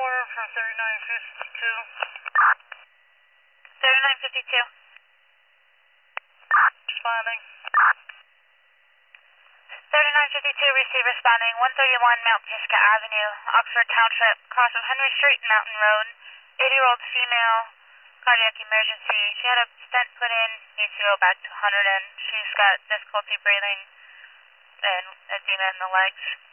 for 3952. 3952. Responding. 3952, receive responding. 131 Mount Pisgah Avenue, Oxford Township, cross of Henry Street and Mountain Road. 80-year-old female, cardiac emergency. She had a stent put in, needs to go back to 100, and she's got difficulty breathing and edema in the legs.